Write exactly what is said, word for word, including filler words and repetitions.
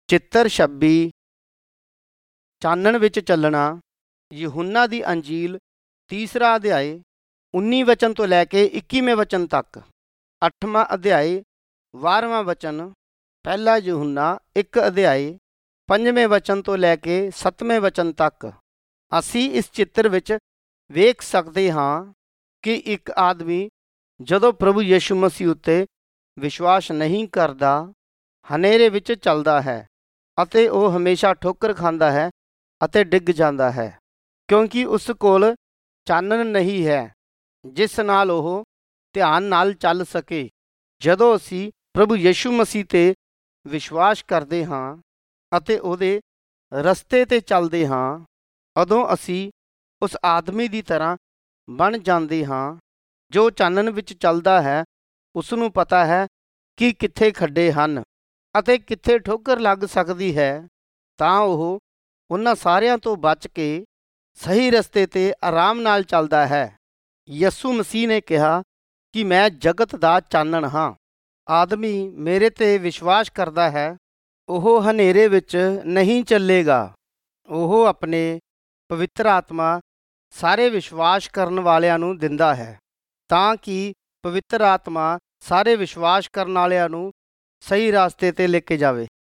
ਚਿੱਤਰ ਛੱਬੀ ਚਾਨਣ ਵਿੱਚ ਚੱਲਣਾ। ਯਹੂਨਾ ਦੀ ਅੰਜੀਲ ਤੀਸਰਾ ਅਧਿਆਏ ਉੱਨੀ ਵਚਨ ਤੋਂ ਲੈ ਕੇ ਇੱਕੀਵੇਂ ਵਚਨ ਤੱਕ। ਅੱਠਵਾਂ ਅਧਿਆਏ ਬਾਰ੍ਹਵਾਂ ਵਚਨ। ਪਹਿਲਾ ਯਹੂਨਾ ਇੱਕ ਅਧਿਆਏ ਪੰਜਵੇਂ ਵਚਨ ਤੋਂ ਲੈ ਕੇ ਸੱਤਵੇਂ ਵਚਨ ਤੱਕ। ਅਸੀਂ ਇਸ ਚਿੱਤਰ ਵਿੱਚ ਵੇਖ ਸਕਦੇ ਹਾਂ ਕਿ ਇੱਕ ਆਦਮੀ ਜਦੋਂ ਪ੍ਰਭੂ ਯਿਸੂ ਮਸੀਹ ਉੱਤੇ ਵਿਸ਼ਵਾਸ ਨਹੀਂ ਕਰਦਾ, ਹਨੇਰੇ ਵਿੱਚ ਚੱਲਦਾ ਹੈ ਅਤੇ ਉਹ ਹਮੇਸ਼ਾ ਠੋਕਰ ਖਾਂਦਾ ਹੈ ਅਤੇ ਡਿੱਗ ਜਾਂਦਾ ਹੈ, ਕਿਉਂਕਿ ਉਸ ਕੋਲ ਚਾਨਣ ਨਹੀਂ ਹੈ ਜਿਸ ਨਾਲ ਉਹ ਧਿਆਨ ਨਾਲ ਚੱਲ ਸਕੇ। ਜਦੋਂ ਅਸੀਂ ਪ੍ਰਭੂ ਯਿਸੂ ਮਸੀਹ 'ਤੇ ਵਿਸ਼ਵਾਸ ਕਰਦੇ ਹਾਂ ਅਤੇ ਉਹਦੇ ਰਸਤੇ 'ਤੇ ਚੱਲਦੇ ਹਾਂ, ਉਦੋਂ ਅਸੀਂ ਉਸ ਆਦਮੀ ਦੀ ਤਰ੍ਹਾਂ ਬਣ ਜਾਂਦੇ ਹਾਂ ਜੋ ਚਾਨਣ ਵਿੱਚ ਚੱਲਦਾ ਹੈ। ਉਸ ਨੂੰ ਪਤਾ ਹੈ ਕਿ ਕਿੱਥੇ ਖੱਡੇ ਹਨ ਅਤੇ ਕਿੱਥੇ ਠੋਕਰ ਲੱਗ ਸਕਦੀ ਹੈ, ਤਾਂ ਉਹ ਉਹਨਾਂ ਸਾਰਿਆਂ ਤੋਂ ਬਚ ਕੇ ਸਹੀ ਰਸਤੇ 'ਤੇ ਆਰਾਮ ਨਾਲ ਚੱਲਦਾ ਹੈ। ਯਿਸੂ ਮਸੀਹ ਨੇ ਕਿਹਾ ਕਿ ਮੈਂ ਜਗਤ ਦਾ ਚਾਨਣ ਹਾਂ। ਆਦਮੀ ਮੇਰੇ 'ਤੇ ਵਿਸ਼ਵਾਸ ਕਰਦਾ ਹੈ, ਉਹ ਹਨੇਰੇ ਵਿੱਚ ਨਹੀਂ ਚੱਲੇਗਾ। ਉਹ ਆਪਣੇ ਪਵਿੱਤਰ ਆਤਮਾ ਸਾਰੇ ਵਿਸ਼ਵਾਸ ਕਰਨ ਵਾਲਿਆਂ ਨੂੰ ਦਿੰਦਾ ਹੈ, ਤਾਂ ਕਿ ਪਵਿੱਤਰ ਆਤਮਾ ਸਾਰੇ ਵਿਸ਼ਵਾਸ ਕਰਨ ਵਾਲਿਆਂ ਨੂੰ ਸਹੀ ਰਸਤੇ 'ਤੇ ਲੈ ਕੇ ਜਾਵੇ।